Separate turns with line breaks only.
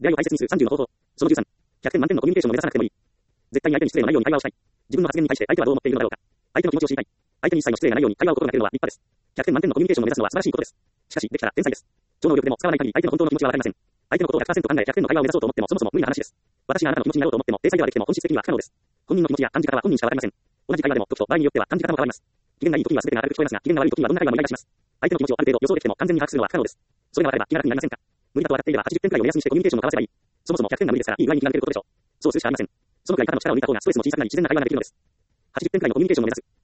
出会いを大切にする30の方法。その13。100点満点のコミュニケーションを目指さなくてもいい。絶対に相手に失礼のないように会話をしたい。自分の発言に対して相手はどう思っているのだろうか。相手の気持ちを知りたい。相手に一切の失礼がないように会話を心がけるのは立派です。100点満点のコミュニケーションを目指すのは素晴らしいことです。しかし、できたら天才です。超能力でも使わない限り相手の本当の気持ちはわかりません。相手のことを 100% 考え100点の会話を目指そうと思ってもそもそも無理な話です。私があなたの気持ちになろうと思っても天才ではできても本質的には不可能です。本人の気持ちや感じ方は本人しかわかりません。同じ会話でも時と場合によっては感じ方も変わります。機嫌がいい時には全てが明るく聞こえますが、機嫌が悪い時にはどんな会話もイライラします。相手の気持ちをある程度予想できても完全に把握するのは不可能です。それが分かれば気が楽になりませんか。無理だと分かっていれば80点くらいを目安にしてコミュニケーションを交わせばいい。そもそも100点が無理ですからいい具合に気が抜けることでしょう。そうするしかありません。そのくらい肩の力を抜いた方がストレスも小さくなり自然な会話ができるのです。80点くらいのコミュニケーションを目指す。